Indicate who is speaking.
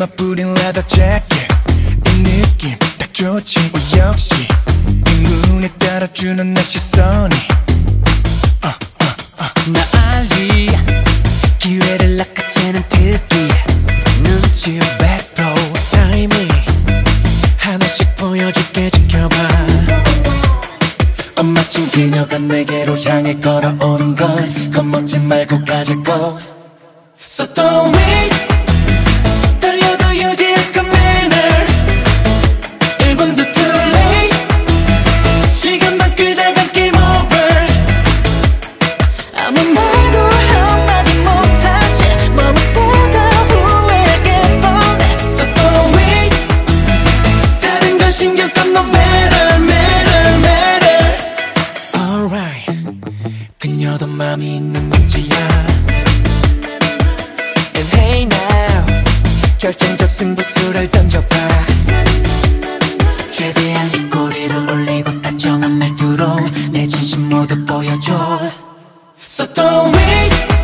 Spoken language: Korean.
Speaker 1: 맘 뿌린 leather jacket 이 느낌 딱 좋지 역시 이 눈에 따라주는 내 시선이
Speaker 2: 나 알지 기회를 낚아채는 특기 눈치 100% 타이밍 하나씩 보여줄게 지켜봐
Speaker 1: 마침 그녀가 내게로 향해 걸어오는 걸 겁먹지 말고 가자고 So don't wait 달려도 유지할 그 manner 1분도 too late 시간만 끌다간 game over
Speaker 2: 아무 말도 한마디 못하지 머물 때다 후회하게 뻔해
Speaker 1: So don't wait 다른 건 신경 꺼 no matter matter matter
Speaker 2: Alright 그녀도 맘이 있는 문제야
Speaker 1: And hey now 결정적 승부수를 던져봐
Speaker 2: 최대한 네 꼬리를 올리고 다정한 말투로 내 진심 모두 보여줘
Speaker 1: So don't wait